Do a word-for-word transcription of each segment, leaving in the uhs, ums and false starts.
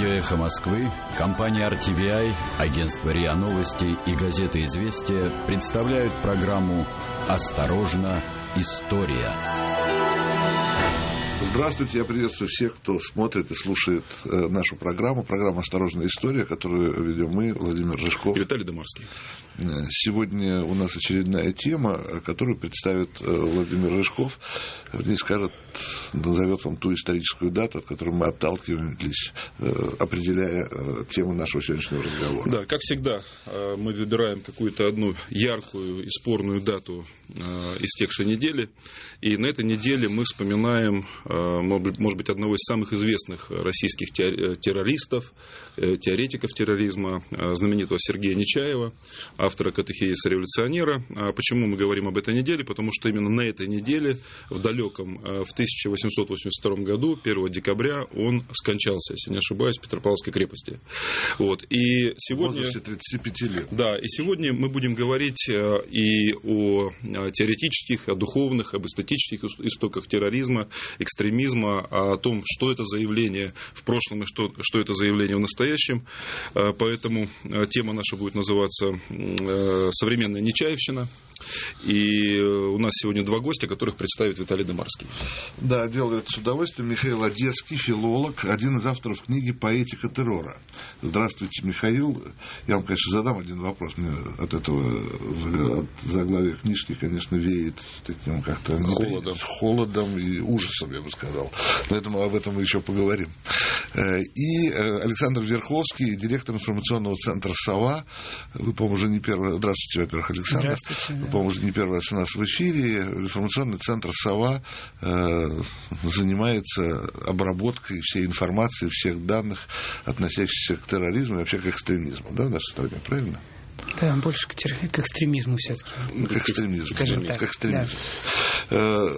Радио «Эхо Москвы», компания ар ти ви ай, агентство РИА Новости и газета «Известия» представляют программу «Осторожно, история». Здравствуйте, я приветствую всех, кто смотрит и слушает э, нашу программу, программу «Осторожная история», которую ведем мы, Владимир Рыжков и Виталий Домарский. Сегодня у нас очередная тема, которую представит э, Владимир Рыжков, вернее, скажет, назовет вам ту историческую дату, от которой мы отталкивались, э, определяя э, тему нашего сегодняшнего разговора. Да, как всегда, э, мы выбираем какую-то одну яркую и спорную дату э, истекшей недели, и на этой неделе мы вспоминаем, может быть, одного из самых известных российских террористов, теоретиков терроризма, знаменитого Сергея Нечаева, автора «Катехизиса-революционера». Почему мы говорим об этой неделе? Потому что именно на этой неделе, в далеком, в тысяча восемьсот восемьдесят втором году, первого декабря, он скончался, если не ошибаюсь, в Петропавловской крепости. Вот. И сегодня... В возрасте тридцати пяти лет. Да, и сегодня мы будем говорить и о теоретических, о духовных, об эстетических истоках терроризма, экстремизма, о том, что это за явление в прошлом и что, что это за явление в настоящем. Поэтому тема наша будет называться «Современная Нечаевщина». И у нас сегодня два гостя, которых представит Виталий Домарский. Да, делает с удовольствием Михаил Одесский, филолог, один из авторов книги «Поэтика террора». Здравствуйте, Михаил. Я вам, конечно, задам один вопрос. Мне от этого от заглавия книжки, конечно, веет таким как-то холодом. холодом и ужасом, я бы сказал. Поэтому об этом мы еще поговорим. И Александр Верховский, директор информационного центра «Сова». Вы, по-моему, уже не первый... Здравствуйте, во-первых, Александр. Здравствуйте. Вы, по-моему, уже не первый раз у нас в эфире. Информационный центр «Сова» занимается обработкой всей информации, всех данных, относящихся к терроризму и вообще к экстремизму. Да, в нашей стране, правильно? Да, больше к, тер... к экстремизму все-таки. К экстремизму, скажем да, так. К экстремизму. Да.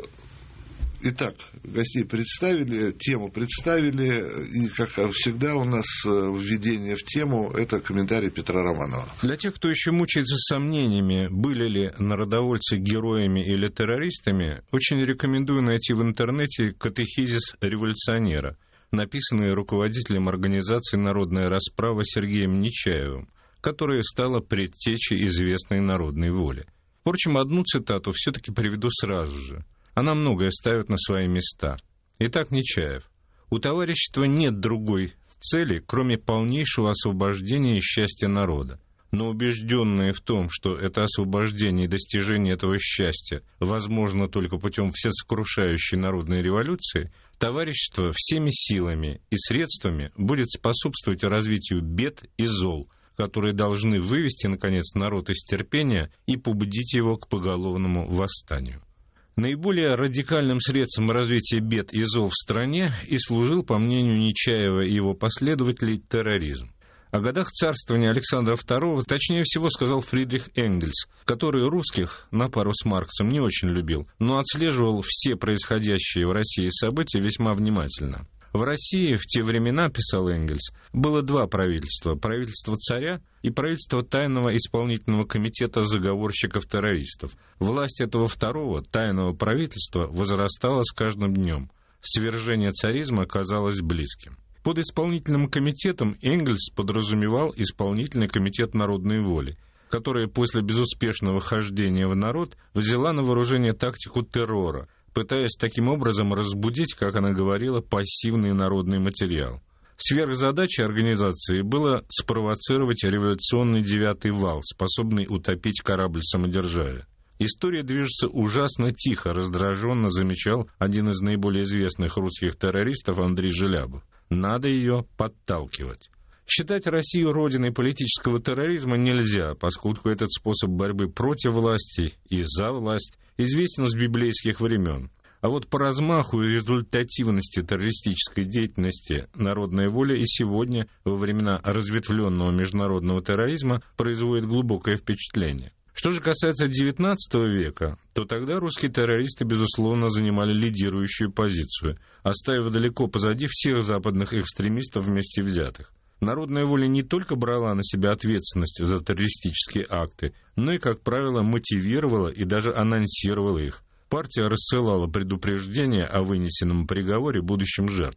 Итак, гостей представили, тему представили, и, как всегда, у нас введение в тему – это комментарий Петра Романова. Для тех, кто еще мучается сомнениями, были ли народовольцы героями или террористами, очень рекомендую найти в интернете «Катехизис революционера», написанный руководителем организации «Народная расправа» Сергеем Нечаевым, которая стала предтечей известной народной воли. Впрочем, одну цитату все-таки приведу сразу же. Она многое ставит на свои места. Итак, Нечаев. «У товарищества нет другой цели, кроме полнейшего освобождения и счастья народа. Но убежденные в том, что это освобождение и достижение этого счастья возможно только путем всесокрушающей народной революции, товарищество всеми силами и средствами будет способствовать развитию бед и зол, которые должны вывести, наконец, народ из терпения и побудить его к поголовному восстанию». Наиболее радикальным средством развития бед и зол в стране и служил, по мнению Нечаева и его последователей, терроризм. О годах царствования Александра второго точнее всего сказал Фридрих Энгельс, который русских, на пару с Марксом, не очень любил, но отслеживал все происходящие в России события весьма внимательно. В России в те времена, писал Энгельс, было два правительства – правительство царя и правительство тайного исполнительного комитета заговорщиков-террористов. Власть этого второго, тайного правительства, возрастала с каждым днем. Свержение царизма казалось близким. Под исполнительным комитетом Энгельс подразумевал исполнительный комитет народной воли, которая после безуспешного хождения в народ взяла на вооружение тактику террора, пытаясь таким образом разбудить, как она говорила, пассивный народный материал. Сверхзадачей организации было спровоцировать революционный девятый вал, способный утопить корабль самодержавия. История движется ужасно тихо, раздраженно замечал один из наиболее известных русских террористов Андрей Желябов. Надо ее подталкивать. Считать Россию родиной политического терроризма нельзя, поскольку этот способ борьбы против власти и за власть известен с библейских времен. А вот по размаху и результативности террористической деятельности народная воля и сегодня, во времена разветвленного международного терроризма, производит глубокое впечатление. Что же касается девятнадцатого века, то тогда русские террористы, безусловно, занимали лидирующую позицию, оставив далеко позади всех западных экстремистов вместе взятых. Народная воля не только брала на себя ответственность за террористические акты, но и, как правило, мотивировала и даже анонсировала их. Партия рассылала предупреждения о вынесенном приговоре будущим жертвам.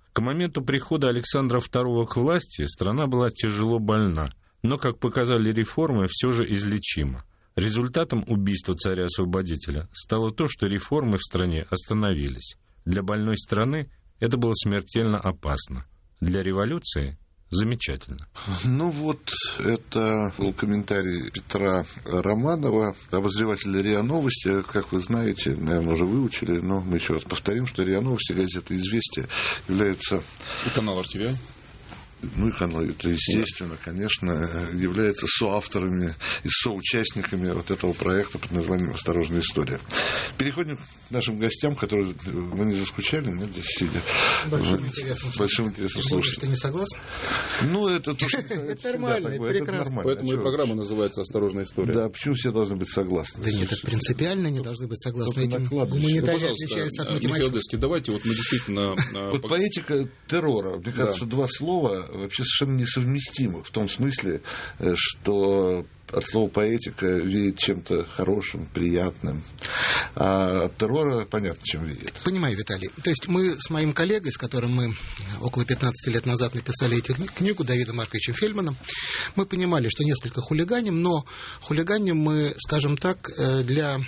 К моменту прихода Александра второго к власти страна была тяжело больна, но, как показали реформы, все же излечима. Результатом убийства царя-освободителя стало то, что реформы в стране остановились. Для больной страны это было смертельно опасно. Для революции – замечательно. Ну вот, это был комментарий Петра Романова, обозревателя РИА Новости. Как вы знаете, наверное, уже выучили, но мы еще раз повторим, что РИА Новости, газета «Известия» являются... И канал эр ти ви ай. Ну и канал, это естественно, конечно, являются соавторами и соучастниками вот этого проекта под названием «Осторожная история». Переходим к нашим гостям, которые... Вы не заскучали, нет, здесь сидя? Большим интересом. С большим интересом слушать. Что, не согласен? Ну, это то, что... Это нормально, это прекрасно. Поэтому и программа называется «Осторожная история». Да, почему все должны быть согласны? Да нет, это принципиально не должны быть согласны этим. Гуманитарии отличаются от математиков. Давайте вот мы действительно... Вот поэтика террора, мне кажется, два слова вообще совершенно несовместимы в том смысле, что от слова поэтика веет чем-то хорошим, приятным, а от террора понятно, чем веет. Понимаю, Виталий. То есть мы с моим коллегой, с которым мы около пятнадцати лет назад написали эту книгу, Давидом Марковичем Фельдманом, мы понимали, что несколько хулиганим, но хулиганим мы, скажем так, для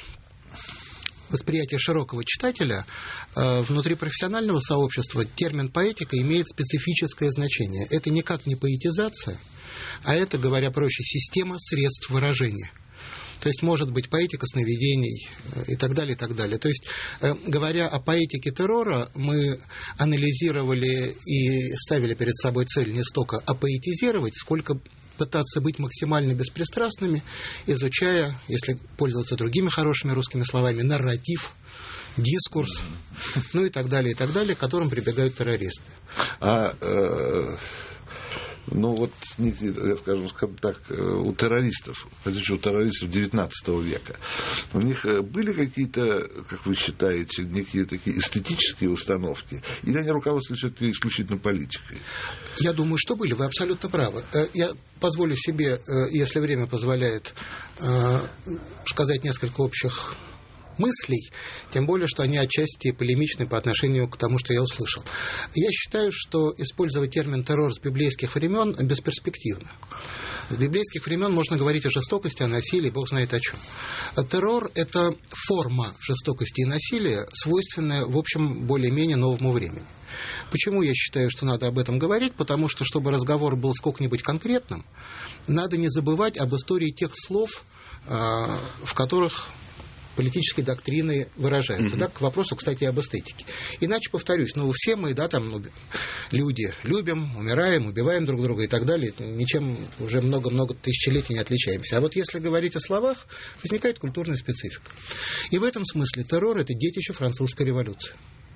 восприятия широкого читателя, внутри профессионального сообщества термин поэтика имеет специфическое значение. Это никак не поэтизация, а это, говоря проще, система средств выражения. То есть, может быть, поэтика сновидений и так далее, и так далее. То есть, говоря о поэтике террора, мы анализировали и ставили перед собой цель не столько апоэтизировать, сколько пытаться быть максимально беспристрастными, изучая, если пользоваться другими хорошими русскими словами, нарратив, дискурс, ну и так далее, и так далее, к которым прибегают террористы. А, э, ну вот, скажем, скажем так, у террористов, у террористов девятнадцатого века, у них были какие-то, как вы считаете, некие такие эстетические установки, или они руководствовались исключительно политикой? Я думаю, что были, вы абсолютно правы. Я позволю себе, если время позволяет, сказать несколько общих мыслей, тем более, что они отчасти полемичны по отношению к тому, что я услышал. Я считаю, что использовать термин «террор» с библейских времен бесперспективно. С библейских времен можно говорить о жестокости, о насилии, бог знает о чем. Террор – это форма жестокости и насилия, свойственная, в общем, более-менее новому времени. Почему я считаю, что надо об этом говорить? Потому что, чтобы разговор был сколько-нибудь конкретным, надо не забывать об истории тех слов, в которых политические доктрины выражаются. Mm-hmm. Да, к вопросу, кстати, об эстетике. Иначе, повторюсь, ну, все мы, да, там, ну, люди любим, умираем, убиваем друг друга и так далее. Ничем уже много-много тысячелетий не отличаемся. А вот если говорить о словах, возникает культурная специфика. И в этом смысле террор – это детище французской революции.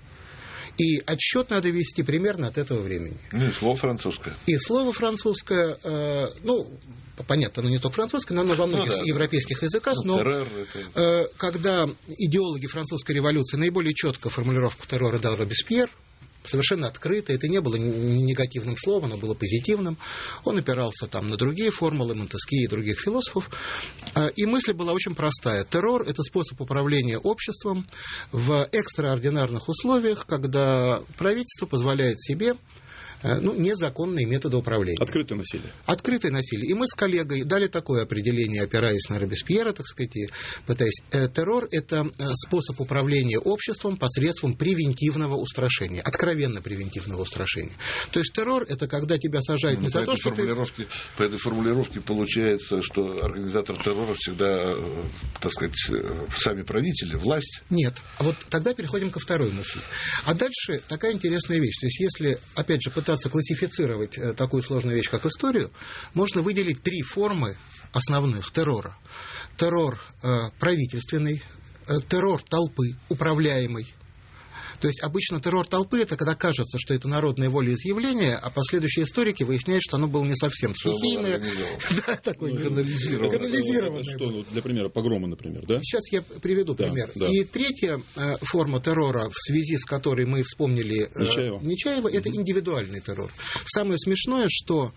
И отсчет надо вести примерно от этого времени. Ну, и слово французское. И слово французское, э, ну, понятно, оно не только французское, но оно во многих ну, да. европейских языках. Ну, но террор, это... э, когда идеологи французской революции наиболее четко формулировку террора дал Робеспьер, совершенно открыто, это не было негативным словом, оно было позитивным. Он опирался там на другие формулы, Монтескье и других философов. И мысль была очень простая. Террор – это способ управления обществом в экстраординарных условиях, когда правительство позволяет себе ну, незаконные методы управления. Открытое насилие. Открытое насилие. И мы с коллегой дали такое определение, опираясь на Робеспьера, так сказать, и пытаясь. Террор – это способ управления обществом посредством превентивного устрашения, откровенно превентивного устрашения. То есть террор – это когда тебя сажают ну, не за то, что ты... По этой формулировке получается, что организатор террора всегда, так сказать, сами правители, власть. Нет. А вот тогда переходим ко второй мысли. А дальше такая интересная вещь. То есть если, опять же, пытаться классифицировать такую сложную вещь, как историю, можно выделить три формы основных террора. Террор э, правительственный, э, террор толпы, управляемый. То есть обычно террор толпы – это когда кажется, что это народное волеизъявление, а последующие историки выясняют, что оно было не совсем стихийное. Да, такое канализированное. Что, для примера, погромы, например, да? Сейчас я приведу пример. И третья форма террора, в связи с которой мы вспомнили Нечаева, это индивидуальный террор. Самое смешное, что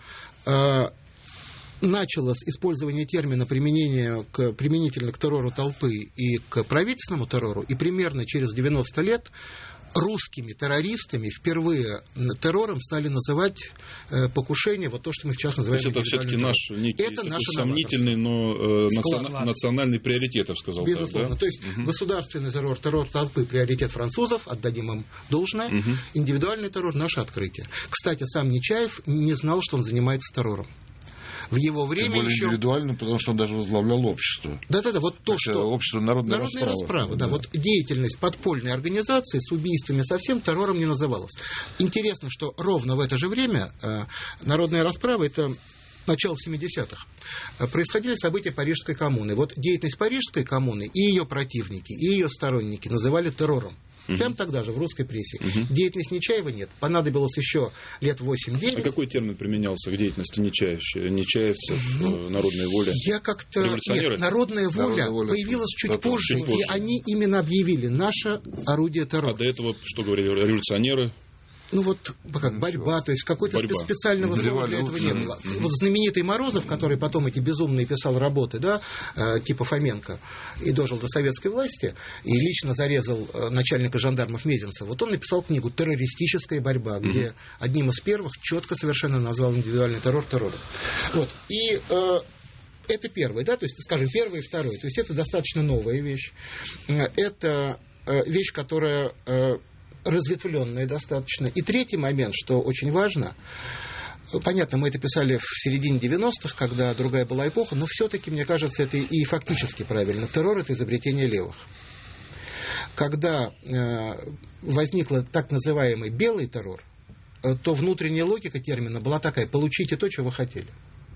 началось использование термина применения к, применительно к террору толпы и к правительственному террору, и примерно через девяносто лет русскими террористами впервые террором стали называть э, покушение, вот то, что мы сейчас называем. То есть это все-таки наш некий это такой наш сомнительный, но э, национа- Склад. национальный приоритет, я бы сказал. Безусловно. Так, да? То есть Угу. государственный террор, террор толпы, приоритет французов, отдадим им должное. Угу. Индивидуальный террор — наше открытие. Кстати, сам Нечаев не знал, что он занимается террором. В его время более еще... индивидуально, потому что он даже возглавлял общество. Да-да-да, вот то, Это что... общество народной, Народная расправы. расправа, да. Да. Вот деятельность подпольной организации с убийствами совсем террором не называлась. Интересно, что ровно в это же время э, народная расправа — это начало семидесятых, э, происходили события Парижской коммуны. Вот деятельность Парижской коммуны и ее противники, и ее сторонники называли террором. Прямо тогда же в русской прессе. Угу. Деятельность Нечаева нет. Понадобилось еще лет восемь-девять. А какой термин применялся к деятельности Нечаевщ- нечаевцев, ну, народной воли? Я как-то... Революционеры? Нет, народная воля, Народная воля появилась чуть потом, позже, чуть позже. и они именно объявили наше орудие террора. А до этого, что говорили, революционеры? Ну вот как борьба, то есть какой-то Борьба. специального слова для этого не было. Mm-hmm. Вот знаменитый Морозов, который потом эти безумные писал работы, да, э, типа Фоменко, и дожил до советской власти, и лично зарезал э, начальника жандармов Мезенцева, вот он написал книгу «Террористическая борьба», где mm-hmm. одним из первых четко совершенно назвал индивидуальный террор террором. Вот. И э, это первый, да, то есть, скажем, первый и второй. То есть это достаточно новая вещь. Это э, вещь, которая... Э, разветвленные достаточно. И третий момент, что очень важно, понятно, мы это писали в середине девяностых, когда другая была эпоха, но все-таки, мне кажется, это и фактически правильно. Террор — это изобретение левых. Когда э, возникл так называемый белый террор, э, то внутренняя логика термина была такая: получите то, чего вы хотели.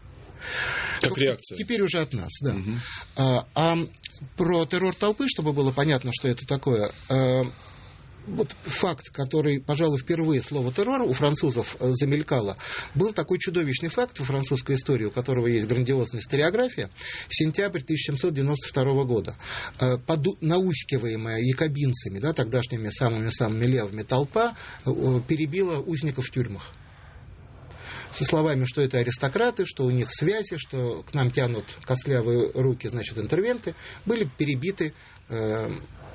Как реакция. Теперь уже от нас, да. Угу. А, а про террор толпы, чтобы было понятно, что это такое... Э, Вот факт, который, пожалуй, впервые слово «террор» у французов замелькало, был такой чудовищный факт в французской истории, у которого есть грандиозная историография. Сентябрь тысяча семьсот девяносто второго года. Поду- наускиваемая якобинцами, да, тогдашними самыми-самыми левыми, толпа перебила узников в тюрьмах. Со словами, что это аристократы, что у них связи, что к нам тянут костлявые руки, значит, интервенты, были перебиты э,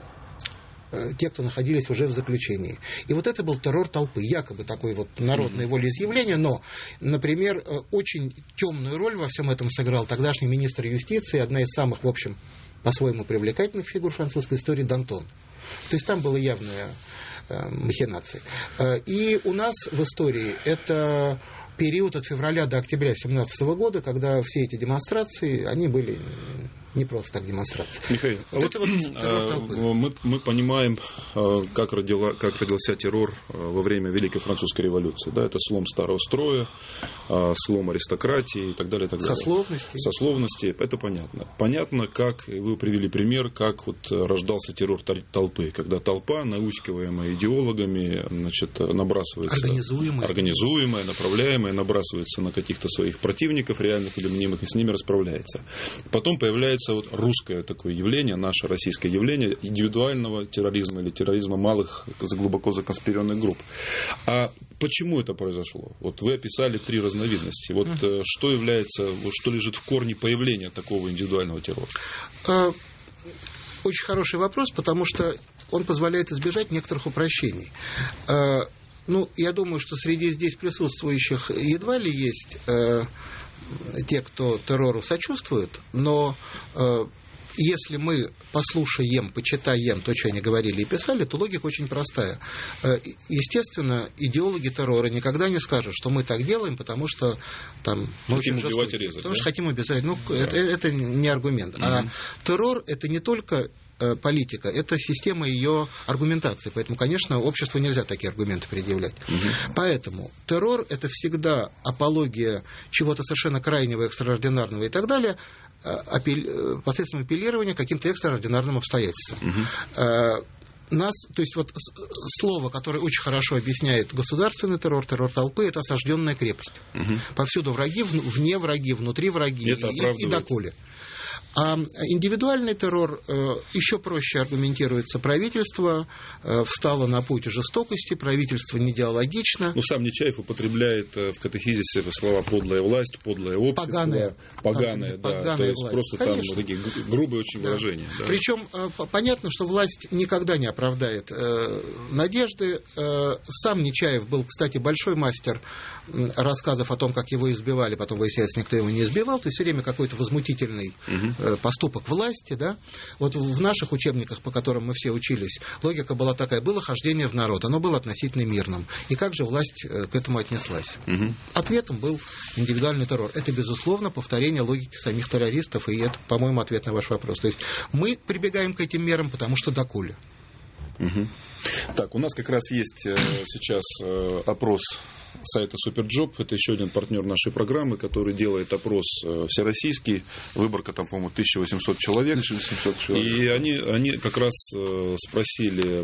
те, кто находились уже в заключении. И вот это был террор толпы, якобы такое вот народное mm-hmm. волеизъявление, но, например, очень темную роль во всем этом сыграл тогдашний министр юстиции, одна из самых, в общем, по-своему привлекательных фигур французской истории, Д'Антон. То есть там была явная э, махинация. И у нас в истории это период от февраля до октября две тысячи семнадцатого года, когда все эти демонстрации, они были не просто так демонстрации. Михаил, вот вот, это вот э, мы, мы понимаем, э, как, родила, как родился террор э, во время Великой Французской революции. Да, это слом старого строя, э, слом аристократии и так далее. И так далее. Сословности. Сословности, это понятно. Понятно, как вы привели пример, как вот рождался террор толпы, когда толпа, наускиваемая идеологами, значит, набрасывается... Организуемая. Организуемая, направляемая, набрасывается на каких-то своих противников, реальных или мнимых, и с ними расправляется. Потом появляется вот русское такое явление, наше российское явление индивидуального терроризма или терроризма малых, глубоко законспирированных групп. А почему это произошло? Вот вы описали три разновидности. Вот mm. что является, вот что лежит в корне появления такого индивидуального террора? Очень хороший вопрос, потому что он позволяет избежать некоторых упрощений. Ну, я думаю, что среди здесь присутствующих едва ли есть э, те, кто террору сочувствует, но э, если мы послушаем, почитаем то, что они говорили и писали, то логика очень простая. Э, естественно, идеологи террора никогда не скажут, что мы так делаем, потому что там, мы хотим очень убивать жестоки, и резать, потому да? что хотим убивать. Ну, да. это, это, это не аргумент. Mm-hmm. А террор — это не только политика, это система ее аргументации. Поэтому, конечно, обществу нельзя такие аргументы предъявлять. Угу. Поэтому террор — это всегда апология чего-то совершенно крайнего, экстраординарного и так далее, апель... посредством апеллирования к каким-то экстраординарным обстоятельствам. Угу. Нас, то есть вот слово, которое очень хорошо объясняет государственный террор, террор толпы, это осажденная крепость. Угу. Повсюду враги, вне враги, внутри враги и, и доколе. А индивидуальный террор еще проще аргументируется. Правительство встало на путь жестокости, правительство не диалогично. Ну, сам Нечаев употребляет в катехизисе слова «подлая власть», «подлое общество». Поганая. Поганая, да. Поганая То есть власть. просто Конечно. там такие грубые очень Да. выражения. Да. Причем понятно, что власть никогда не оправдает надежды. Сам Нечаев был, кстати, большой мастер рассказов о том, как его избивали, потом выясняется, никто его не избивал, то есть все время какой-то возмутительный угу. поступок власти, да. Вот в наших учебниках, по которым мы все учились, логика была такая: было хождение в народ, оно было относительно мирным. И как же власть к этому отнеслась? Угу. Ответом был индивидуальный террор. Это, безусловно, повторение логики самих террористов, и это, по-моему, ответ на ваш вопрос. То есть мы прибегаем к этим мерам, потому что доколе. Угу. Так, у нас как раз есть э, сейчас э, опрос сайта Superjob. Это еще один партнер нашей программы, который делает опрос э, всероссийский. Выборка там, по-моему, тысяча восемьсот человек. тысяча восемьсот человек. И они, они как раз э, спросили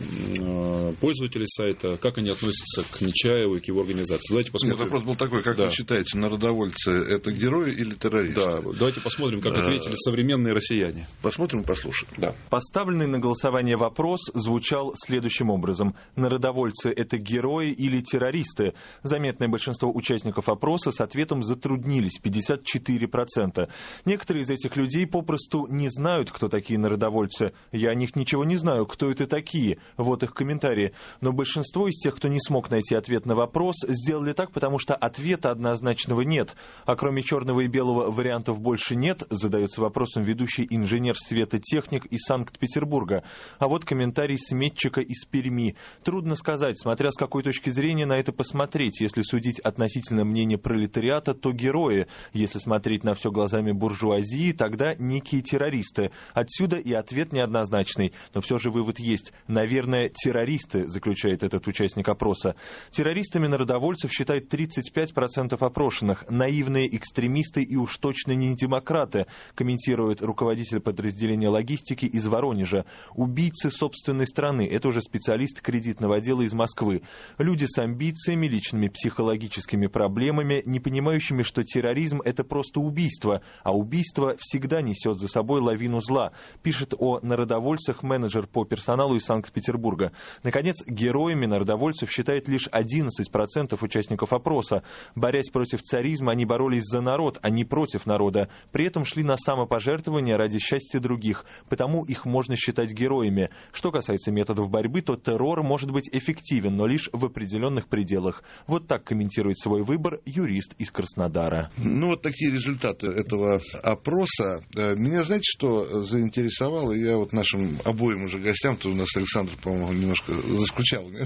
э, пользователей сайта, как они относятся к Нечаеву и к его организации. Давайте посмотрим. Нет, вопрос был такой: как да. вы считаете, народовольцы это герои или террористы? Да, давайте посмотрим, как ответили современные россияне. Посмотрим и послушаем. Да. Поставленный на голосование вопрос звучал следующим образом: народовольцы — это герои или террористы? Заметное большинство участников опроса с ответом затруднились — пятьдесят четыре процента. Некоторые из этих людей попросту не знают, кто такие народовольцы. Я о них ничего не знаю, кто это такие. Вот их комментарии. Но большинство из тех, кто не смог найти ответ на вопрос, сделали так, потому что ответа однозначного нет. А кроме черного и белого вариантов больше нет, задается вопросом ведущий инженер-светотехник из Санкт-Петербурга. А вот комментарий сметчика из Перми. Трудно сказать, смотря с какой точки зрения на это посмотреть. Если судить относительно мнения пролетариата, то герои. Если смотреть на все глазами буржуазии, тогда некие террористы. Отсюда и ответ неоднозначный. Но все же вывод есть. Наверное, террористы, заключает этот участник опроса. Террористами народовольцев считает тридцать пять процентов опрошенных. Наивные экстремисты и уж точно не демократы, комментирует руководитель подразделения логистики из Воронежа. Убийцы собственной страны. Это уже специалист кредитного отдела из Москвы. Люди с амбициями, личными психологическими проблемами, не понимающими, что терроризм — это просто убийство, а убийство всегда несет за собой лавину зла, пишет о народовольцах менеджер по персоналу из Санкт-Петербурга. Наконец, героями народовольцев считает лишь одиннадцать процентов участников опроса. Борясь против царизма, они боролись за народ, а не против народа. При этом шли на самопожертвование ради счастья других, потому их можно считать героями. Что касается методов борьбы, то террор может быть эффективен, но лишь в определенных пределах. Вот так комментирует свой выбор юрист из Краснодара. Ну, вот такие результаты этого опроса. Меня, знаете, что заинтересовало? Я вот нашим обоим уже гостям, то у нас Александр, по-моему, немножко заскучал, нет?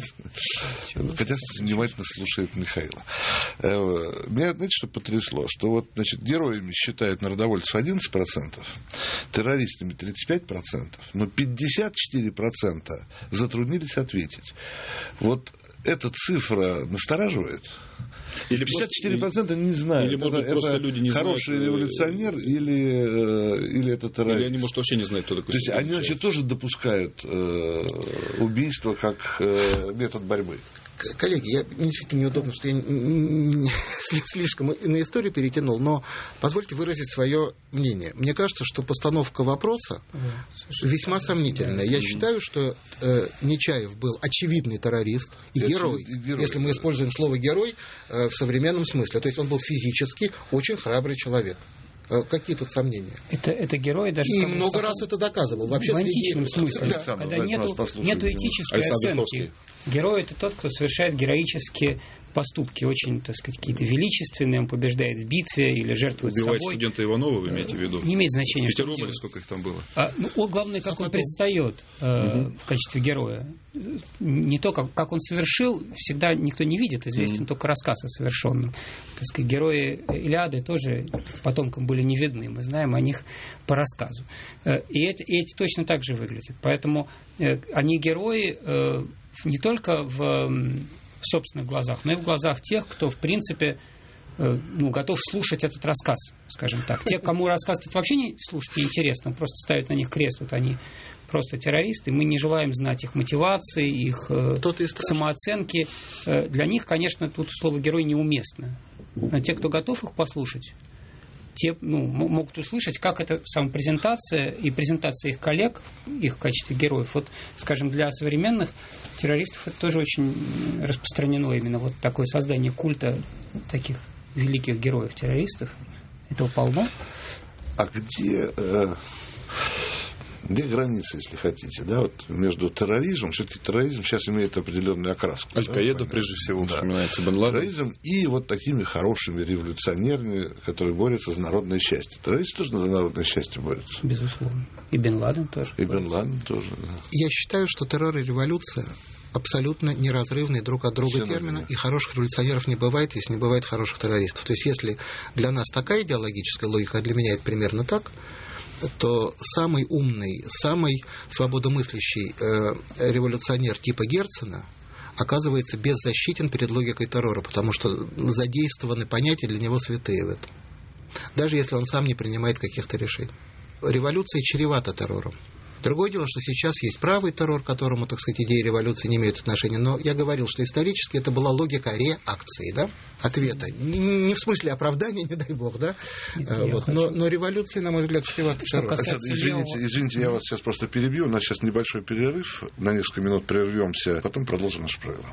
Хотя внимательно слушает Михаила. Меня, знаете, что потрясло? Что вот, значит, героями считают народовольцев одиннадцать процентов, террористами тридцать пять процентов, но пятьдесят четыре процента затруднились ответить. Вот эта цифра настораживает. Или пятьдесят четыре процента не знают, или, может быть, это, просто это люди не хороший знают, революционер или, или это террорист. Или они, может, вообще не знают, кто такой. То есть они, значит, тоже допускают э, убийство как э, метод борьбы. Коллеги, я действительно неудобно, что я слишком на историю перетянул, но позвольте выразить свое мнение. Мне кажется, что постановка вопроса весьма сомнительная. Я считаю, что э, Нечаев был очевидный террорист и герой, и герой, если мы да. используем слово «герой» э, в современном смысле. То есть он был физически очень храбрый человек. Какие тут сомнения? Это, это герой даже... И много раз это доказывал. Вообще, в античном среди... смысле, да. когда нету, нету этической Александр оценки. Невский. Герой — это тот, кто совершает героические поступки, очень, так сказать, какие-то величественные, он побеждает в битве или жертвует Убивать собой. студента Иванова, вы имеете в виду? Не имеет значения, в что Петербурге делает. сколько их там было? А, ну, о, главное, как а он потом? предстает э, угу. в качестве героя. Не то, как, как он совершил, всегда никто не видит, известен угу. только рассказ о совершенном. Так сказать, герои Илиады тоже потомкам были не видны, мы знаем о них по рассказу. И эти, и эти точно так же выглядят. Поэтому э, они герои э, не только в, в собственных глазах, но и в глазах тех, кто, в принципе, э, ну, готов слушать этот рассказ, скажем так. Те, кому рассказ этот вообще не слушать неинтересно, он просто ставит на них крест, вот они просто террористы, мы не желаем знать их мотивации, их э, самооценки. Э, для них, конечно, тут слово «герой» неуместно. Но те, кто готов их послушать, те ну, могут услышать, как эта самопрезентация и презентация их коллег, их в качестве героев. Вот, скажем, для современных террористов это тоже очень распространено, именно вот такое создание культа таких великих героев-террористов. Этого полно. А где... Э... Где граница, если хотите, да, вот между терроризмом, все-таки терроризм сейчас имеет определенную окраску. Аль-Каида, да, прежде всего, да. вспоминается Бен Ладен. Терроризм и вот такими хорошими революционерами, которые борются за народное счастье. Террористы тоже за народное счастье борются. Безусловно. И Бен Ладен тоже. И Бен Ладен тоже, да. Я считаю, что террор и революция абсолютно неразрывные друг от друга Все термины, равно. И хороших революционеров не бывает, если не бывает хороших террористов. То есть, если для нас такая идеологическая логика, а для меня это примерно так, то самый умный, самый свободомыслящий э, революционер типа Герцена оказывается беззащитен перед логикой террора, потому что задействованы понятия для него святые в этом. Даже если он сам не принимает каких-то решений. Революция чревата террором. Другое дело, что сейчас есть правый террор, к которому, так сказать, идеи революции не имеют отношения. Но я говорил, что исторически это была логика реакции, да, ответа. Не в смысле оправдания, не дай бог, да. Вот. Но, но революция, на мой взгляд, чревата террором. Извините, извините, я вас сейчас просто перебью. У нас сейчас небольшой перерыв. На несколько минут прервемся, потом продолжим нашу программу.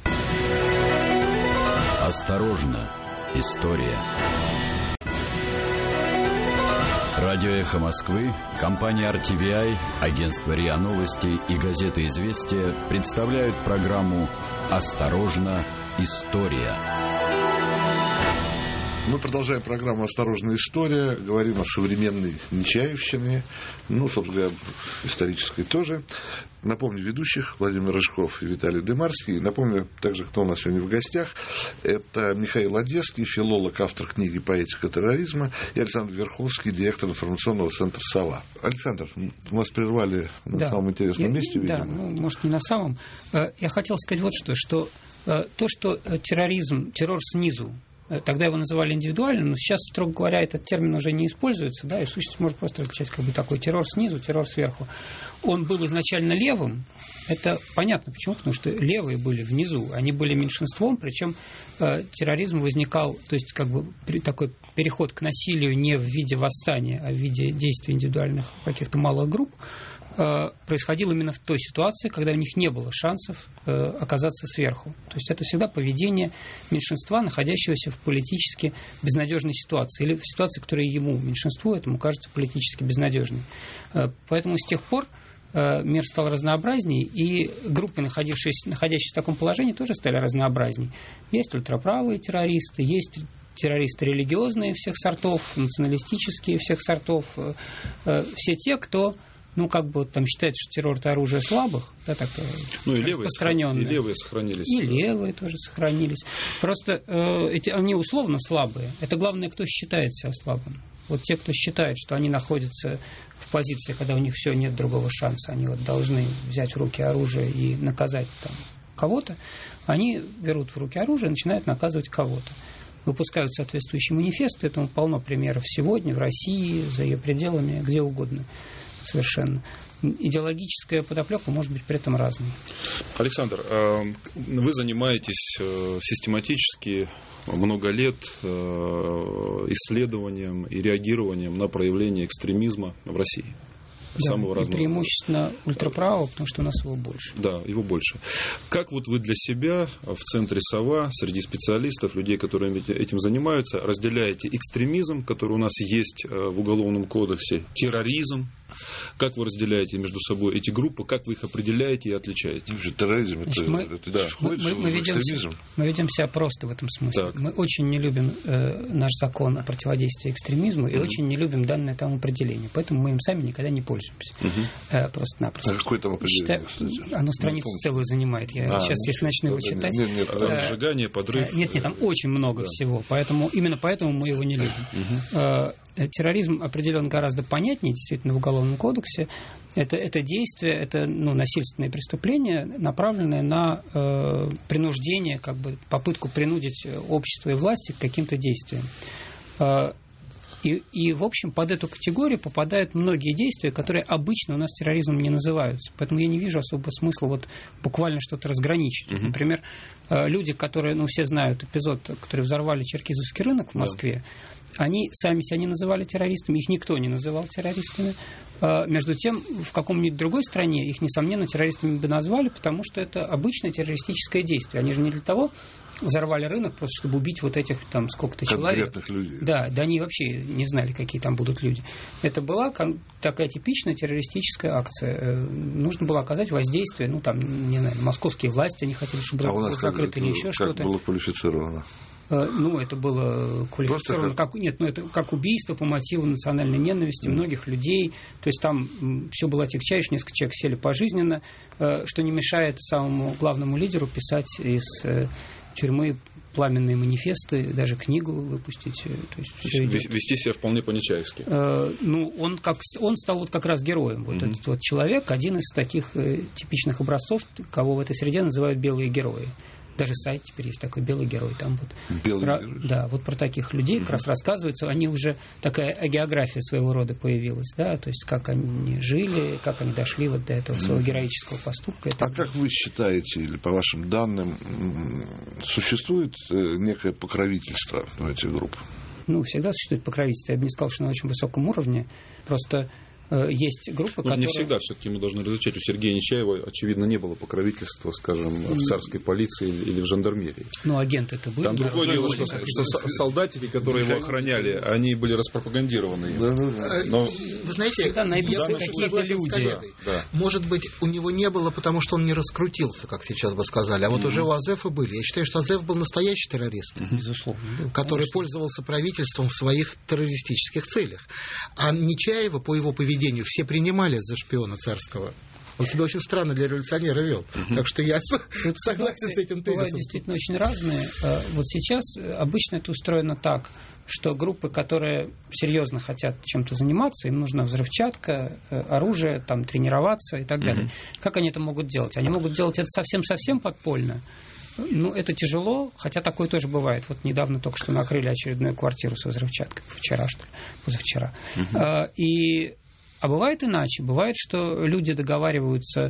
Осторожно, история. Радио «Эхо Москвы», компания ар ти ви ай, агентство РИА Новости и газета «Известия» представляют программу «Осторожно, история». Мы продолжаем программу «Осторожная история». Говорим о современной Нечаевщине, ну, собственно говоря, исторической тоже. Напомню ведущих: Владимир Рыжков и Виталий Дымарский. Напомню также, кто у нас сегодня в гостях. Это Михаил Одесский, филолог, автор книги «Поэтика терроризма», и Александр Верховский, директор информационного центра «Сова». Александр, мы вас прервали на да. самом интересном я, месте, видимо. Да, ну, может, не на самом. Я хотел сказать вот что, что то, что терроризм, террор снизу, тогда его называли индивидуальным, но сейчас, строго говоря, этот термин уже не используется, да, и в сущности можно просто различать как бы такой террор снизу, террор сверху. Он был изначально левым, это понятно почему, потому что левые были внизу, они были меньшинством, причем э, терроризм возникал, то есть как бы при, такой переход к насилию не в виде восстания, а в виде действий индивидуальных каких-то малых групп, происходило именно в той ситуации, когда у них не было шансов э, оказаться сверху. То есть это всегда поведение меньшинства, находящегося в политически безнадежной ситуации, или в ситуации, которая ему, меньшинству, этому кажется политически безнадежной. Э, поэтому с тех пор э, мир стал разнообразней, и группы, находившиеся, находящиеся в таком положении, тоже стали разнообразней. Есть ультраправые террористы, есть террористы религиозные всех сортов, националистические всех сортов, э, э, все те, кто ну, как бы там считается, что террор – это оружие слабых, да, так ну, и распространенное. И левые сохранились. И левые тоже сохранились. Просто э, эти, они условно слабые. Это главное, кто считает себя слабым. Вот те, кто считает, что они находятся в позиции, когда у них все, нет другого шанса, они вот должны взять в руки оружие и наказать там кого-то, они берут в руки оружие и начинают наказывать кого-то. Выпускают соответствующие манифесты, этому полно примеров сегодня, в России, за ее пределами, где угодно. Совершенно. Идеологическая подоплека может быть при этом разной. Александр, вы занимаетесь систематически много лет исследованием и реагированием на проявление экстремизма в России. Да, самого разного. Преимущественно ультраправого, потому что у нас его больше. Да, его больше. Как вот вы для себя в центре «Сова», среди специалистов, людей, которые этим занимаются, разделяете экстремизм, который у нас есть в Уголовном кодексе, терроризм? Как вы разделяете между собой эти группы, как вы их определяете и отличаете? Терроризм, это, Значит, мы, это да. мы, мы, мы, ведем себя, мы ведем себя просто в этом смысле. Так. Мы очень не любим э, наш закон о противодействии экстремизму и mm-hmm. очень не любим данное там определение. Поэтому мы им сами никогда не пользуемся. Mm-hmm. Э, просто-напросто. А какое там определение? Считаю, оно страницу целую занимает. Я а, сейчас, если начну его читать... Нет, нет, э, сжигание, подрыв... Э, нет, нет, там очень много да. всего. Поэтому, именно поэтому мы его не любим. Mm-hmm. Э, терроризм определен гораздо понятнее, действительно, в Уголовном кодексе. Это, это действие, это ну, насильственное преступление, направленное на э, принуждение, как бы попытку принудить общество и власти к каким-то действиям. Э, и, и, в общем, под эту категорию попадают многие действия, которые обычно у нас терроризмом не называются. Поэтому я не вижу особого смысла вот буквально что-то разграничить. Mm-hmm. Например, э, люди, которые, ну, все знают эпизод, которые взорвали Черкизовский рынок в Москве, Они сами себя не называли террористами, их никто не называл террористами. Между тем, в каком-нибудь другой стране их, несомненно, террористами бы назвали, потому что это обычное террористическое действие. Они же не для того взорвали рынок, просто чтобы убить вот этих там сколько-то человек. Людей. Да, да они вообще не знали, какие там будут люди. Это была такая типичная террористическая акция. Нужно было оказать воздействие, ну там, не знаю, московские власти, они хотели, чтобы а было закрыто или еще что-то. Как было квалифицировано? Ну, это было квалифицировано как... как... Нет, ну, это как убийство по мотиву национальной ненависти mm. многих людей. То есть там все было отягчающе, несколько человек сели пожизненно, что не мешает самому главному лидеру писать из тюрьмы пламенные манифесты, даже книгу выпустить. То есть все идет. Вести себя вполне по-нечаевски. Ну, он, как, он стал вот как раз героем. Вот mm-hmm. этот вот человек, один из таких типичных образцов, кого в этой среде называют белые герои. Даже сайт теперь есть такой «Белый герой». Там вот Белый про, герой. Да, вот про таких людей mm-hmm. как раз рассказывается. Они уже, такая география своего рода появилась, да, то есть как они жили, как они дошли вот до этого своего героического поступка. А как вы считаете, или по вашим данным, существует некое покровительство у этих групп? Ну, всегда существует покровительство. Я бы не сказал, что на очень высоком уровне. Просто есть группы, ну, которые... Не всегда все-таки мы должны различать. У Сергея Нечаева, очевидно, не было покровительства, скажем, в царской полиции или в жандармерии. Ну, агенты это были. Там другое дело, что, что солдатики, которые его охраняли, они были распропагандированы. Да, да, да. Но... Вы знаете, всегда найдутся я какие-то люди. Да. Может быть, у него не было, потому что он не раскрутился, как сейчас бы сказали. А вот mm-hmm. уже у Азефа были. Я считаю, что Азеф был настоящий террорист. Mm-hmm. Безусловно. Был, который конечно. Пользовался правительством в своих террористических целях. А Нечаева, по его поведению, все принимали за шпиона царского. Он себя очень странно для революционера вел. Uh-huh. Так что я Тут согласен с этим тезисом. Бывают действительно очень разные. Вот сейчас обычно это устроено так, что группы, которые серьезно хотят чем-то заниматься, им нужна взрывчатка, оружие, там, тренироваться и так uh-huh. далее. Как они это могут делать? Они могут делать это совсем-совсем подпольно. Ну, это тяжело, хотя такое тоже бывает. Вот недавно только что накрыли очередную квартиру со взрывчаткой. Вчера, что ли? Позавчера. Uh-huh. И... А бывает иначе. Бывает, что люди договариваются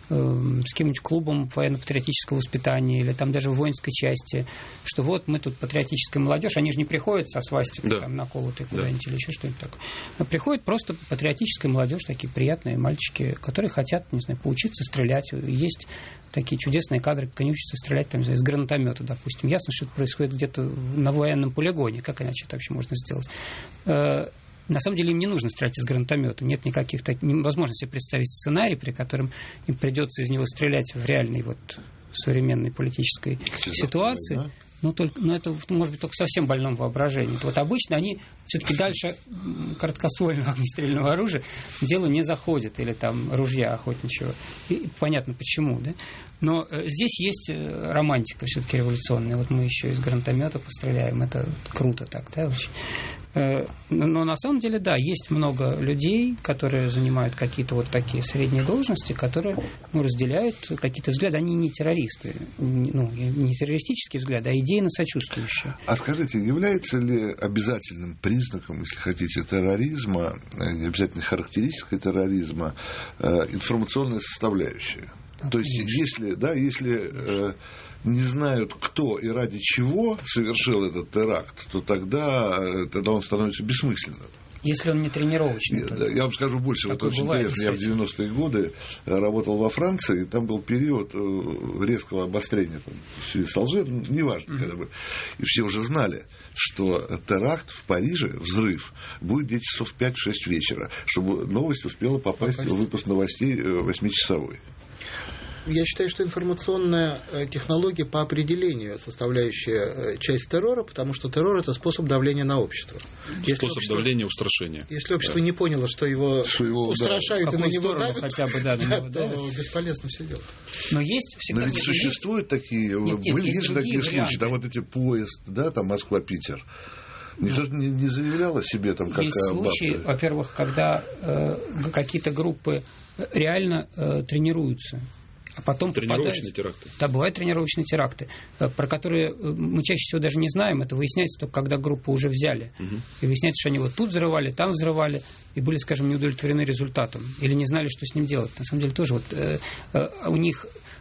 э, с каким-нибудь клубом военно-патриотического воспитания или там даже в воинской части, что вот мы тут патриотическая молодежь, они же не приходят со свастикой да. там наколотой куда-нибудь да. или еще что-нибудь такое. Но приходит просто патриотическая молодежь, такие приятные мальчики, которые хотят, не знаю, поучиться стрелять. Есть такие чудесные кадры, как они учатся стрелять там, из гранатомета, допустим. Ясно, что это происходит где-то на военном полигоне. Как иначе это вообще можно сделать? На самом деле им не нужно стрелять из гранатомета. Нет никаких так... невозможно себе представить сценарий, при котором им придется из него стрелять в реальной вот современной политической ситуации. Да? Ну, только, ну, это может быть только совсем больном воображении. Вот обычно они все-таки дальше короткоствольного огнестрельного оружия дело не заходит, или там ружья охотничьего. И понятно почему, да? Но э, здесь есть романтика все-таки революционная. Вот мы еще из гранатомета постреляем. Это круто так, да, очень. Но на самом деле, да, есть много людей, которые занимают какие-то вот такие средние должности, которые ну, разделяют какие-то взгляды. Они не террористы, ну, не террористические взгляды, а идейно сочувствующие. А скажите, является ли обязательным признаком, если хотите, терроризма, не обязательно характеристикой терроризма, информационная составляющая? А, То конечно. есть, если, да, если не знают, кто и ради чего совершил этот теракт, то тогда, тогда он становится бессмысленным. Если он не тренировочный. Я, я вам скажу больше, вот очень бывает, интересно. Я в девяностые годы работал во Франции, и там был период резкого обострения там, с Алжиром, неважно, mm-hmm. когда бы. И все уже знали, что теракт в Париже, взрыв, будет где-то часов в пять-шесть вечера, чтобы новость успела попасть Попасть. в выпуск новостей восьмичасовой. Я считаю, что информационная технология по определению составляющая часть террора, потому что террор – это способ давления на общество. Если способ общество, давления, устрашения. Если общество да. не поняло, что его, что его устрашают и на него давят, хотя бы, да, на него то давят. Бесполезно все делать. Но есть всегда... Но ведь существуют есть... такие, нет, нет, были есть же такие варианты. Случаи, там вот эти поезд, да, там Москва-Питер. Никто не, не заявлял о себе там как есть случаи, бабка. Во-первых, когда э, какие-то группы реально э, тренируются. А потом тренировочные теракты. Да, бывают тренировочные теракты, про которые мы чаще всего даже не знаем. Это выясняется только, когда группу уже взяли. Угу. И выясняется, что они вот тут взрывали, там взрывали, и были, скажем, не удовлетворены результатом. Или не знали, что с ним делать. На самом деле тоже вот э, э, у них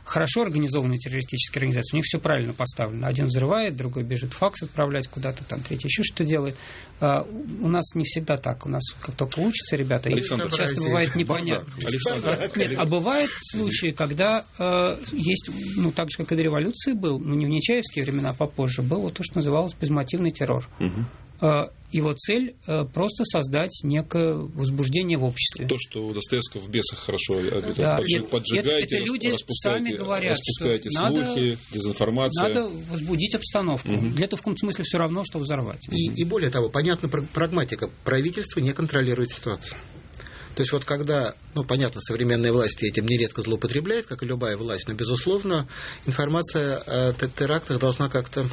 хорошо организованные террористические организации, у них все правильно поставлено. Один взрывает, другой бежит факс отправлять куда-то, там третий еще что-то делает. А у нас не всегда так. У нас как только учатся ребята, и часто бывает непонятно. Нет, а бывают случаи, когда э, есть, ну, так же, как и до революции был, ну, не в нечаевские времена, а попозже, был вот то, что называлось безмотивный террор. Угу. Э, его цель э, просто создать некое возбуждение в обществе. То, что Достоевского в «Бесах» хорошо объясняет. Да. Поджиг, поджигайте, это, это люди сами говорят, распускайте что слухи, надо, дезинформация. Надо возбудить обстановку. Угу. Для этого в каком-то смысле все равно, что взорвать. И, и более того, понятна прагматика. Правительство не контролирует ситуацию. То есть вот когда, ну, понятно, современная власть этим нередко злоупотребляет, как и любая власть, но, безусловно, информация о терактах должна как-то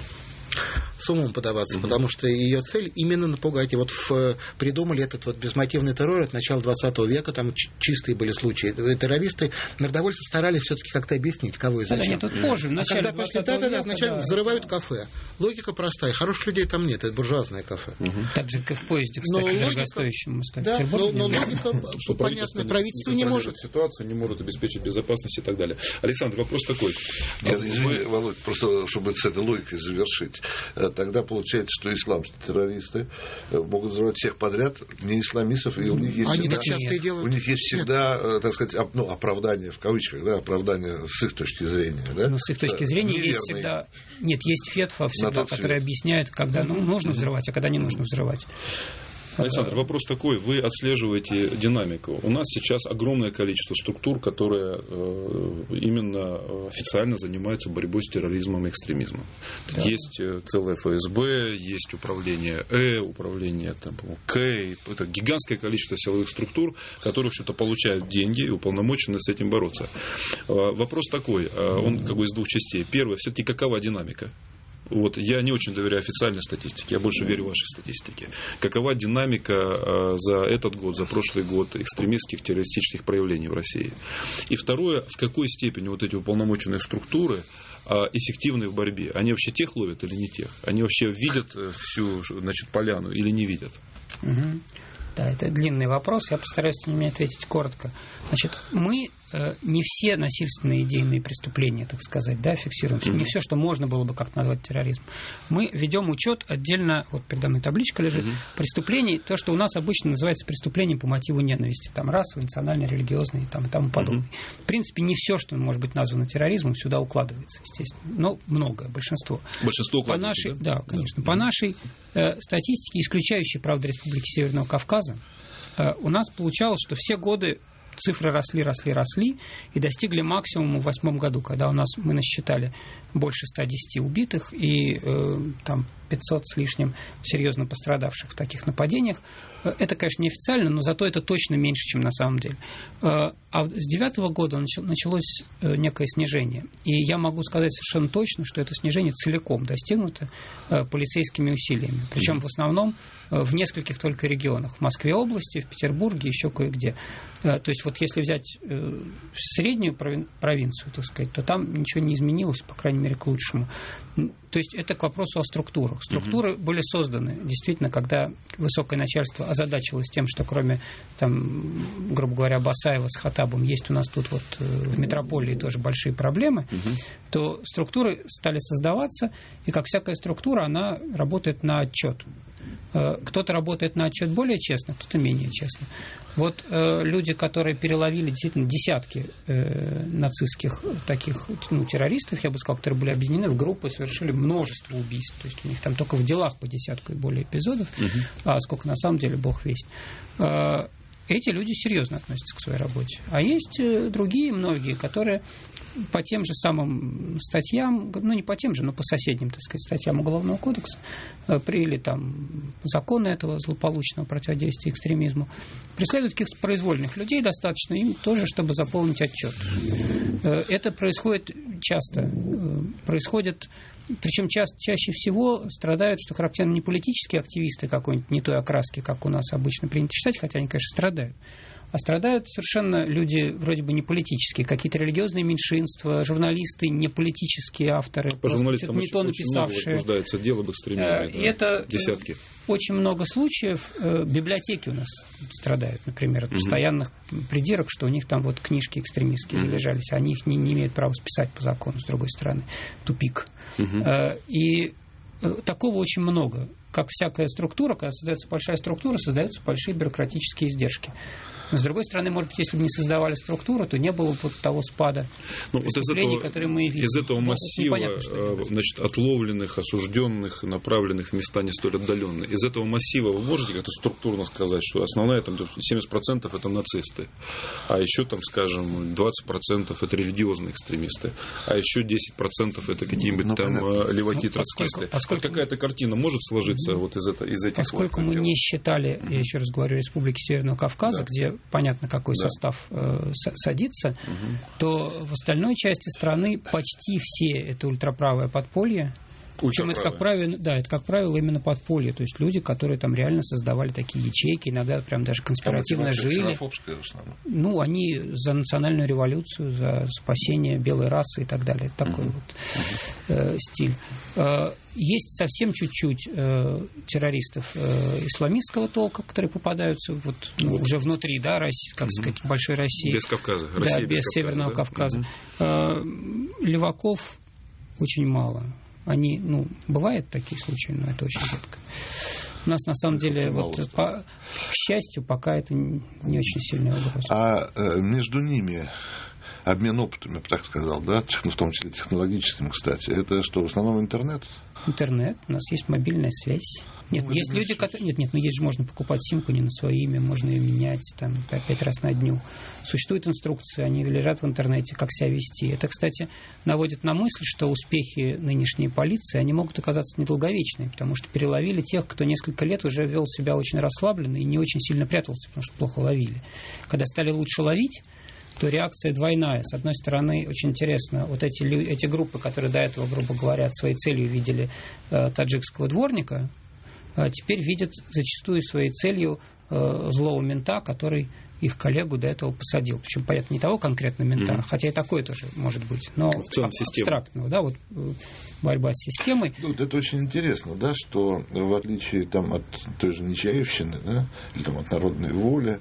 с умом подаваться, mm-hmm. потому что ее цель именно напугать. И вот в, придумали этот вот безмотивный террор от начала двадцатого века, там ч- чистые были случаи. Террористы, народовольцы старались все-таки как-то объяснить, кого и зачем. Да, нет, тут позже, в начале а когда после да, да, да, вначале да, взрывают да. кафе. Логика простая. Хороших людей там нет, это буржуазное кафе. Mm-hmm. Так же, как и в поезде, кстати, дорогостоящем. Да, но, но логика, что понятно, правительство не, не может. Ситуацию не может обеспечить безопасность и так далее. Александр, вопрос такой. Я, извини, Володь, просто чтобы с этой логикой завершить. Тогда получается, что исламские террористы могут взрывать всех подряд, не исламистов, и у них есть Они всегда, так часто и делают. У них есть всегда, нет. так сказать, ну, оправдание, в кавычках, да, оправдание с их точки зрения. Да? Ну, с их точки зрения Неверный. есть всегда... Нет, есть фетва всегда, которая объясняет, когда ну, нужно взрывать, а когда не нужно взрывать. Александр, вопрос такой. Вы отслеживаете динамику. У нас сейчас огромное количество структур, которые э, именно официально занимаются борьбой с терроризмом и экстремизмом. Да. Есть целое эф эс бэ, есть управление Э, управление там, К. Это гигантское количество силовых структур, которые, в общем-то, получают деньги и уполномочены с этим бороться. Э, вопрос такой. Э, он как бы из двух частей. Первое, все-таки какова динамика? Вот, я не очень доверяю официальной статистике, я больше верю вашей статистике. Какова динамика э, за этот год, за прошлый год экстремистских, террористических проявлений в России? И второе, в какой степени вот эти уполномоченные структуры э, эффективны в борьбе? Они вообще тех ловят или не тех? Они вообще видят всю, значит, поляну или не видят? Угу. Да, это длинный вопрос, я постараюсь на него ответить коротко. Значит, мы э, не все насильственные идейные преступления, так сказать, да, фиксируем, mm-hmm. не все, что можно было бы как назвать терроризм. Мы ведем учет отдельно, вот передо мной табличка лежит, mm-hmm. преступлений, то, что у нас обычно называется преступлением по мотиву ненависти, там расовый, национальный, религиозный там, и тому подобное. Mm-hmm. В принципе, не все, что может быть названо терроризмом, сюда укладывается, естественно, но многое, большинство. Большинство по нашей, да? Да, конечно. Mm-hmm. По нашей э, статистике, исключающей, правда, Республики Северного Кавказа, у нас получалось, что все годы цифры росли, росли, росли и достигли максимума в восьмом году, когда у нас мы насчитали больше ста десяти убитых и э, там пятьсот с лишним серьезно пострадавших в таких нападениях. Это, конечно, неофициально, но зато это точно меньше, чем на самом деле. А с девятого года началось некое снижение. И я могу сказать совершенно точно, что это снижение целиком достигнуто полицейскими усилиями. Причем в основном в нескольких только регионах. В Москве области, в Петербурге, еще кое-где. То есть вот если взять среднюю провинцию, так сказать, то там ничего не изменилось, по крайней мере, к лучшему. То есть это к вопросу о структурах. Структуры угу. были созданы, действительно, когда высокое начальство озадачилось тем, что кроме, там, грубо говоря, Басаева с Хаттабом есть у нас тут вот в метрополии тоже большие проблемы, угу. то структуры стали создаваться, и как всякая структура, она работает на отчет. Кто-то работает на отчет более честно, кто-то менее честно. Вот э, люди, которые переловили действительно десятки э, нацистских таких ну, террористов, я бы сказал, которые были объединены в группы, совершили множество убийств. То есть у них там только в делах по десятку и более эпизодов, uh-huh. а сколько на самом деле, бог весть. Э, эти люди серьезно относятся к своей работе. А есть э, другие многие, которые по тем же самым статьям, ну не по тем же, но по соседним, так сказать, статьям Уголовного кодекса, или там законы этого злополучного противодействия экстремизму, преследуют каких-то произвольных людей достаточно им тоже, чтобы заполнить отчет. Это происходит часто. Происходит, причем ча- чаще всего страдают, что характерно, не политические активисты какой-нибудь не той окраски, как у нас обычно принято считать, хотя они, конечно, страдают, А страдают совершенно люди вроде бы не политические, какие-то религиозные меньшинства, журналисты, не политические авторы, по журналистам не то очень написавшие. много возбуждается дело об экстремизме. И да, это десятки. Очень много случаев. Библиотеки у нас страдают, например, от постоянных придирок, что у них там вот книжки экстремистские mm-hmm. залежались, а они их не, не имеют права списать по закону, с другой стороны. Тупик. Mm-hmm. И такого очень много. Как всякая структура, когда создается большая структура, создаются большие бюрократические издержки. Но, с другой стороны, может быть, если бы не создавали структуру, то не было бы вот того спада ну, преступлений, вот из этого, которые мы видим. Из этого массива значит, отловленных, осужденных, направленных в места не столь отдаленные, из этого массива вы можете как-то структурно сказать, что основная там семьдесят процентов это нацисты, а еще там, скажем, двадцать процентов это религиозные экстремисты, а еще десять процентов это какие-нибудь ну, там леваки, ну, троцкисты. Поскольку какая-то картина может сложиться вот из, это, из этих Поскольку вот, мы дел. не считали, я еще раз говорю, Республики Северного Кавказа, да. где понятно, какой да. состав э, садится, угу. то в остальной части страны почти все это ультраправое подполье. Причем это, как правило, да, это, как правило, именно подполье. То есть люди, которые там реально создавали такие ячейки, иногда прям даже конспиративно а жили. Ну, они за национальную революцию, за спасение белой расы и так далее. Такой uh-huh. вот э, стиль. Э, есть совсем чуть-чуть э, террористов э, исламистского толка, которые попадаются вот, ну, вот. уже внутри, да, России, как uh-huh. сказать, большой России. Без Кавказа. Да, Россия без, без Северного Кавказа. Да? Кавказа. Uh-huh. Э, леваков очень мало. Они, ну, бывают такие случаи, но это очень редко. У нас, на самом деле, вот, по, к счастью, пока это не очень сильная угроза. А э, между ними обмен опытом, я бы так сказал, да, в том числе технологическим, кстати, это что, в основном интернет? Интернет, у нас есть мобильная связь. Нет, ну, есть люди, которые... Нет, нет, ну есть же можно покупать симку не на свое имя, можно ее менять там пять раз на дню. Существуют инструкции, они лежат в интернете, как себя вести. Это, кстати, наводит на мысль, что успехи нынешней полиции, они могут оказаться недолговечными, потому что переловили тех, кто несколько лет уже вел себя очень расслабленно и не очень сильно прятался, потому что плохо ловили. Когда стали лучше ловить, то реакция двойная. С одной стороны, очень интересно, вот эти, эти группы, которые до этого, грубо говоря, своей целью видели э, таджикского дворника, э, теперь видят зачастую своей целью э, злого мента, который их коллегу до этого посадил. Причем, понятно, не того конкретно мента, mm-hmm. хотя и такое тоже может быть, но в целом абстрактного, да, вот э, борьба с системой. Ну, вот это очень интересно, да, что в отличие там, от той же Нечаевщины, да, или там, от народной воли,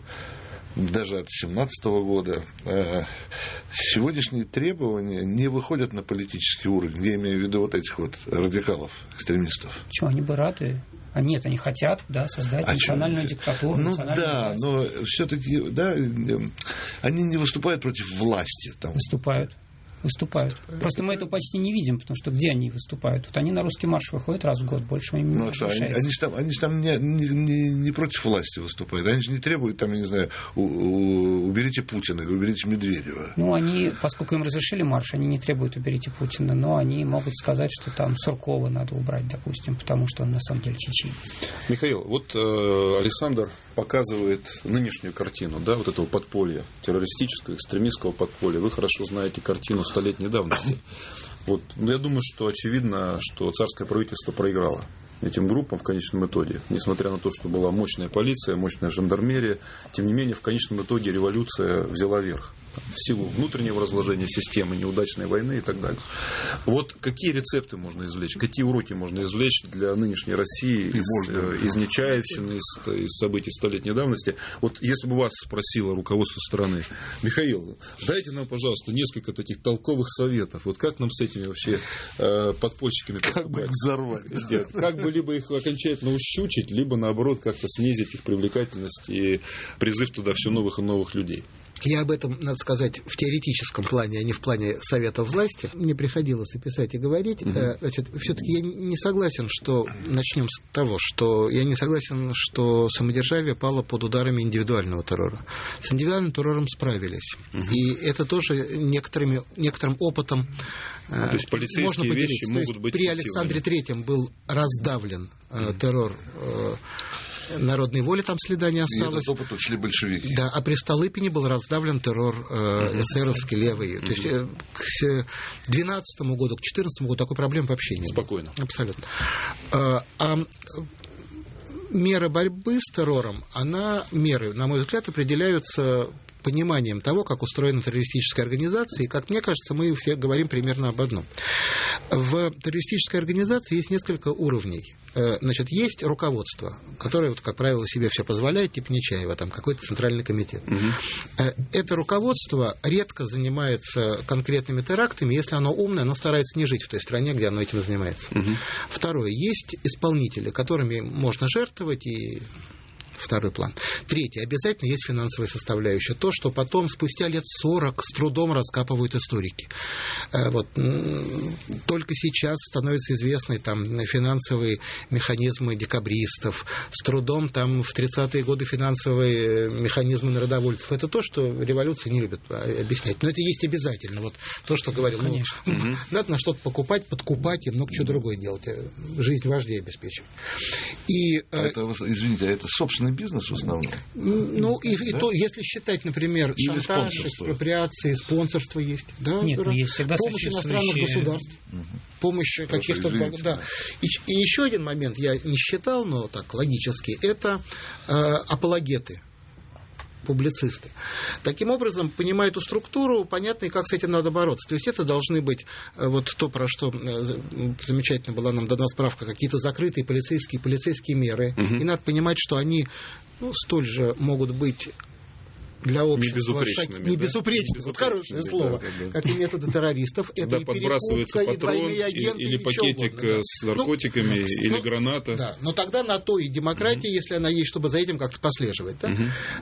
даже от семнадцатого года, э, сегодняшние требования не выходят на политический уровень. Я имею в виду вот этих вот радикалов, экстремистов. Чего, они бы рады? А нет, они хотят, да, создать а национальную что? диктатуру. Ну национальную да, власть. но все-таки, да, они не выступают против власти. Там. Выступают. Выступают. Просто мы этого почти не видим, потому что где они выступают? Вот они на русский марш выходят раз в год, больше им не ну, что, они, они же там, они же там не, не, не против власти выступают. Они же не требуют, там, я не знаю, у, у, уберите Путина или уберите Медведева. Ну, они, поскольку им разрешили марш, они не требуют уберите Путина, но они могут сказать, что там Суркова надо убрать, допустим, потому что он на самом деле чеченец. Михаил, вот э, Александр показывает нынешнюю картину, да, вот этого подполья, террористического, экстремистского подполья. Вы хорошо знаете картину столетней давности. Вот, я думаю, что очевидно, что царское правительство проиграло этим группам в конечном итоге. Несмотря на то, что была мощная полиция, мощная жандармерия, тем не менее, в конечном итоге революция взяла верх. В силу внутреннего разложения системы, неудачной войны и так далее. Вот какие рецепты можно извлечь, какие уроки можно извлечь для нынешней России из, из Нечаевщины, из, из событий столетней давности? Вот если бы вас спросило руководство страны: Михаил, дайте нам, пожалуйста, несколько таких толковых советов. Вот как нам с этими вообще э, подпольщиками как бы их взорвать? Как бы либо их окончательно ущучить, либо наоборот как-то снизить их привлекательность и призыв туда все новых и новых людей. Я об этом, надо сказать, в теоретическом плане, а не в плане советов власти. Мне приходилось и писать, и говорить. Угу. Значит, все-таки я не согласен, что... Начнем с того, что я не согласен, что самодержавие пало под ударами индивидуального террора. С индивидуальным террором справились. Угу. И это тоже некоторыми, некоторым опытом То есть полицейские можно вещи То могут есть быть при Александре Третьем был раздавлен угу. террор народной воли, там следа не осталось. И этот опыт учли большевики. Да, а при Столыпине был раздавлен террор э, эсеровский, левый. Mm-hmm. То есть э, к двенадцатому году, к четырнадцатому году такой проблемы вообще не было. Спокойно. Абсолютно. А, а мера борьбы с террором, она, меры, на мой взгляд, определяются пониманием того, как устроена террористическая организация, и, как мне кажется, мы все говорим примерно об одном. В террористической организации есть несколько уровней. Значит, есть руководство, которое, вот, как правило, себе все позволяет, типа Нечаева, там какой-то центральный комитет. Угу. Это руководство редко занимается конкретными терактами, если оно умное, оно старается не жить в той стране, где оно этим занимается. Угу. Второе, есть исполнители, которыми можно жертвовать и... Второй план. Третье. Обязательно есть финансовая составляющая. То, что потом, спустя лет сорок, с трудом раскапывают историки. Вот. Только сейчас становятся известны там, финансовые механизмы декабристов. С трудом там, в тридцатые годы финансовые механизмы народовольцев. Это то, что революция не любит объяснять. Но это есть обязательно. Вот то, что говорил. Ну, угу. Надо на что-то покупать, подкупать и много чего другое делать. Жизнь важнее обеспечивать. И, а это, извините, а это собственный бизнес в основном? Ну, и, да? и то, если считать, например, или шантаж, экспроприации, спонсорство есть. Да, Нет, ну, есть всегда помощь иностранных государств, угу. помощь каких-то... Извините, да. И, и еще один момент, я не считал, но так логически, это э, апологеты. Публицисты. Таким образом, понимая эту структуру, понятно, и как с этим надо бороться. То есть это должны быть вот то, про что замечательно была нам дана справка, какие-то закрытые полицейские, полицейские меры. Угу. И надо понимать, что они ну, столь же могут быть для общества не не безупречны, вот хорошее слово, да, да, да. Как и методы террористов. Когда это подбрасывается патрон агенты, или пакетик угодно, да. с наркотиками, ну, или ну, граната. Да, но тогда на то и демократия, mm-hmm. если она есть, чтобы за этим как-то послеживать. Да?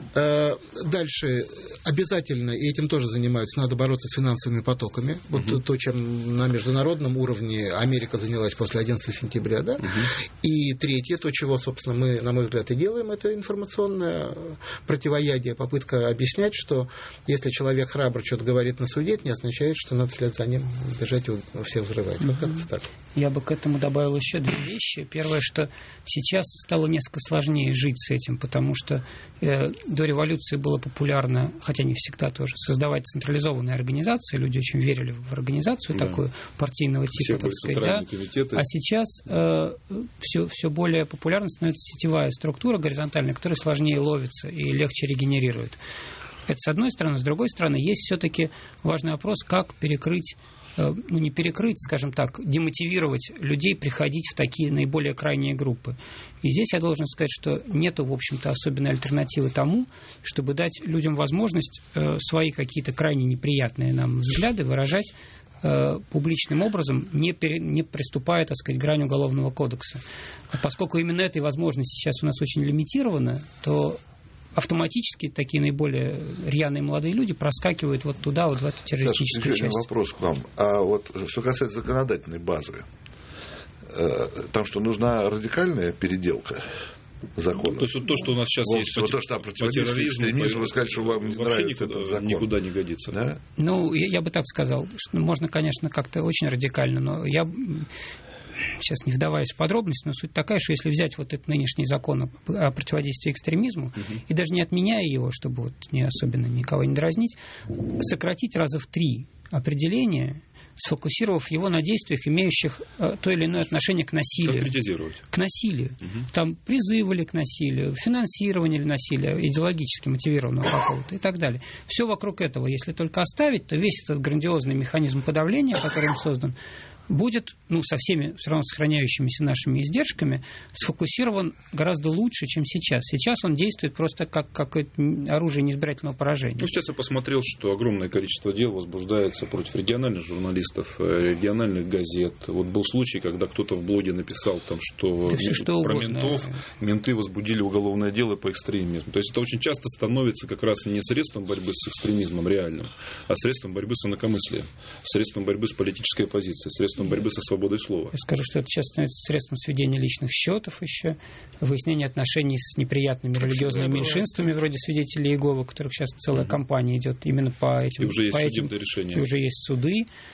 Mm-hmm. Дальше обязательно, и этим тоже занимаются, надо бороться с финансовыми потоками. Вот mm-hmm. то, чем на международном уровне Америка занялась после одиннадцатого сентября. Да? Mm-hmm. И третье, то, чего, собственно, мы, на мой взгляд, и делаем, это информационное противоядие, попытка объяснять, что если человек храбро что-то говорит на суде, это не означает, что надо вслед за ним бежать и всех взрывать. Mm-hmm. Вот как-то так. Я бы к этому добавил еще две вещи. Первое, что сейчас стало несколько сложнее жить с этим, потому что э, до революции было популярно, хотя не всегда тоже, создавать централизованные организации. Люди очень верили в организацию да. такую партийного типа, все так сказать. Да? А сейчас э, все, все более популярно становится сетевая структура горизонтальная, которая сложнее ловится и легче регенерирует. Это с одной стороны. С другой стороны, есть все-таки важный вопрос, как перекрыть, ну не перекрыть, скажем так, демотивировать людей приходить в такие наиболее крайние группы. И здесь я должен сказать, что нету, в общем-то, особенной альтернативы тому, чтобы дать людям возможность свои какие-то крайне неприятные нам взгляды выражать публичным образом, не, пере, не приступая, так сказать, к грани Уголовного кодекса. А поскольку именно этой возможности сейчас у нас очень лимитирована, то автоматически такие наиболее рьяные молодые люди проскакивают вот туда, вот в эту террористическую Саша, часть. Вопрос к вам. А вот что касается законодательной базы, там что, нужна радикальная переделка закона? То есть вот то, что у нас сейчас вот, есть вот по, то, что по терроризму, экстремизму, вы сказали, что вам не нравится никуда, этот закон. Никуда не годится. Да? Ну, я, я бы так сказал, что можно, конечно, как-то очень радикально, но я... Сейчас не вдаваясь в подробности, но суть такая, что если взять вот этот нынешний закон о противодействии экстремизму uh-huh. и даже не отменяя его, чтобы вот не особенно никого не дразнить, сократить раза в три определение, сфокусировав его на действиях, имеющих то или иное отношение к насилию. Конкретизировать. К насилию. Uh-huh. Там призывы ли к насилию, финансирование ли насилия, идеологически мотивированного какого-то и так далее. Все вокруг этого, если только оставить, то весь этот грандиозный механизм подавления, который им создан, будет, ну, со всеми все равно сохраняющимися нашими издержками, сфокусирован гораздо лучше, чем сейчас. Сейчас он действует просто как, как оружие неизбирательного поражения. Ну, сейчас я посмотрел, что огромное количество дел возбуждается против региональных журналистов, региональных газет. Вот был случай, когда кто-то в блоге написал, там, что, все, что про угодно. ментов, менты возбудили уголовное дело по экстремизму. То есть это очень часто становится как раз не средством борьбы с экстремизмом реальным, а средством борьбы с инакомыслием, средством борьбы с политической оппозицией, средством борьбы со свободой слова. Я скажу, что это сейчас становится средством сведения личных счетов еще, выяснения отношений с неприятными как религиозными меньшинствами, вроде свидетелей Иеговы, у которых сейчас целая uh-huh. кампания идет именно по этим... И уже есть по судебные этим, решения. И уже есть суды.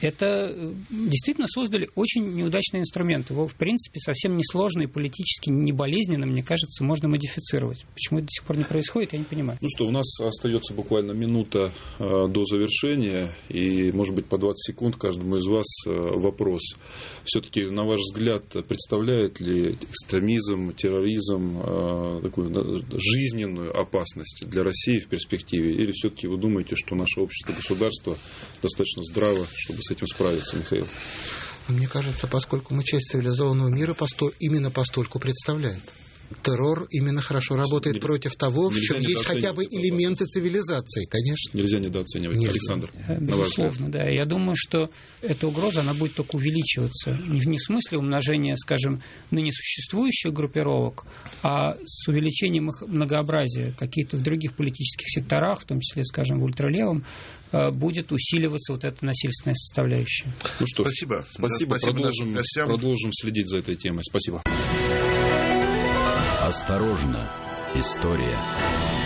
это действительно создали очень неудачный инструмент. Его, в принципе, совсем несложно и политически не болезненно, мне кажется, можно модифицировать. Почему это до сих пор не происходит, я не понимаю. Ну что, у нас остается буквально минута э, до завершения, и, может быть, по двадцать секунд каждому из вас э, вопрос. Все-таки, на ваш взгляд, представляет ли экстремизм, терроризм э, такую да, жизненную опасность для России в перспективе? Или все-таки вы думаете, что наше общество, государство достаточно здраво, чтобы с этим справиться, Михаил? Мне кажется, поскольку мы часть цивилизованного мира, именно постольку представляет. Террор именно хорошо работает Нельзя против того, в чем есть хотя бы элементы цивилизации, конечно. Нельзя недооценивать. Нельзя. Александр, безусловно, да. Я думаю, что эта угроза, она будет только увеличиваться. Не в смысле умножения, скажем, ныне существующих группировок, а с увеличением их многообразия. Какие-то в других политических секторах, в том числе, скажем, в ультралевом, будет усиливаться вот эта насильственная составляющая. Ну что ж, спасибо. Спасибо. Да, спасибо. Продолжим, продолжим следить за этой темой. Спасибо. Осторожно, история.